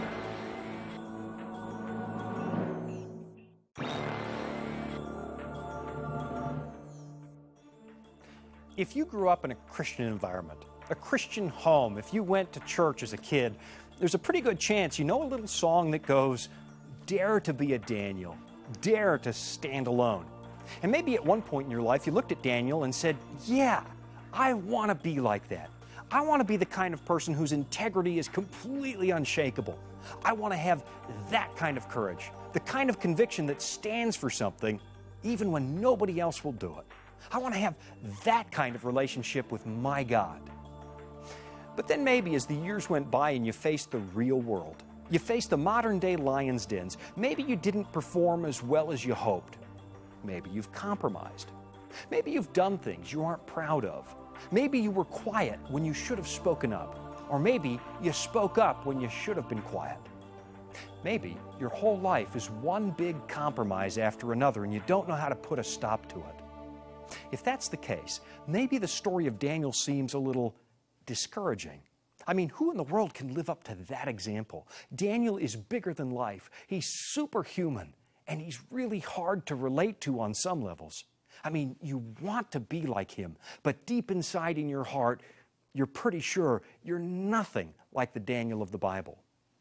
If you grew up in a Christian environment, a Christian home, if you went to church as a kid, there's a pretty good chance you know a little song that goes, "Dare to be a Daniel, dare to stand alone." And maybe at one point in your life you looked at Daniel and said, "Yeah, I want to be like that. I want to be the kind of person whose integrity is completely unshakable. I want to have that kind of courage, the kind of conviction that stands for something even when nobody else will do it. I want to have that kind of relationship with my God." But then maybe as the years went by and you faced the real world, you faced the modern day lion's dens, maybe you didn't perform as well as you hoped. Maybe you've compromised. Maybe you've done things you aren't proud of. Maybe you were quiet when you should have spoken up. Or maybe you spoke up when you should have been quiet. Maybe your whole life is one big compromise after another and you don't know how to put a stop to it. If that's the case, maybe the story of Daniel seems a little discouraging. I mean, who in the world can live up to that example? Daniel is bigger than life. He's superhuman, and he's really hard to relate to on some levels. I mean, you want to be like him, but deep inside in your heart, you're pretty sure you're nothing like the Daniel of the Bible.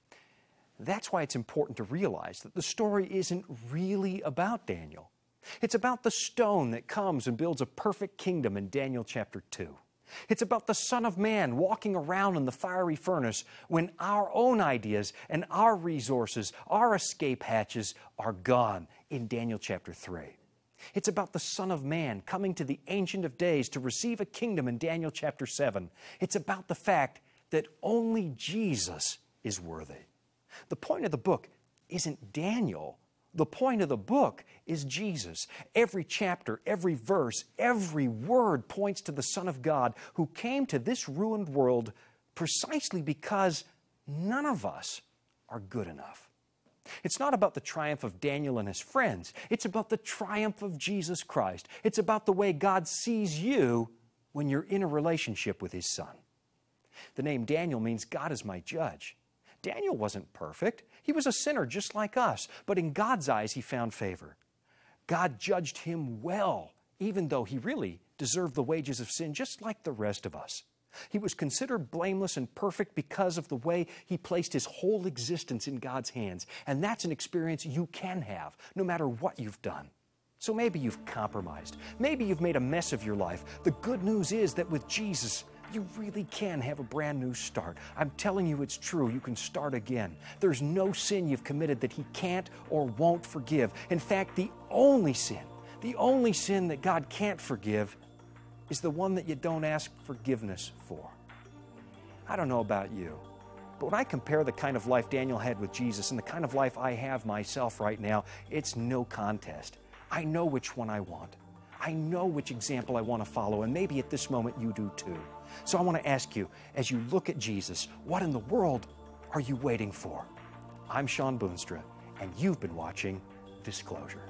That's why it's important to realize that the story isn't really about Daniel. It's about the stone that comes and builds a perfect kingdom in Daniel chapter 2. It's about the Son of Man walking around in the fiery furnace when our own ideas and our resources, our escape hatches are gone in Daniel chapter 3. It's about the Son of Man coming to the Ancient of Days to receive a kingdom in Daniel chapter 7. It's about the fact that only Jesus is worthy. The point of the book isn't Daniel. The point of the book is Jesus. Every chapter, every verse, every word points to the Son of God who came to this ruined world precisely because none of us are good enough. It's not about the triumph of Daniel and his friends. It's about the triumph of Jesus Christ. It's about the way God sees you when you're in a relationship with His Son. The name Daniel means God is my judge. Daniel wasn't perfect. He was a sinner just like us, but in God's eyes he found favor. God judged him well, even though he really deserved the wages of sin just like the rest of us. He was considered blameless and perfect because of the way he placed his whole existence in God's hands. And that's an experience you can have, no matter what you've done. So maybe you've compromised. Maybe you've made a mess of your life. The good news is that with Jesus, you really can have a brand new start. I'm telling you it's true. You can start again. There's no sin you've committed that He can't or won't forgive. In fact, the only sin that God can't forgive is the one that you don't ask forgiveness for. I don't know about you, but when I compare the kind of life Daniel had with Jesus and the kind of life I have myself right now, it's no contest. I know which one I want. I know which example I want to follow, and maybe at this moment you do too. So I want to ask you, as you look at Jesus, what in the world are you waiting for? I'm Sean Boonstra, and you've been watching Disclosure.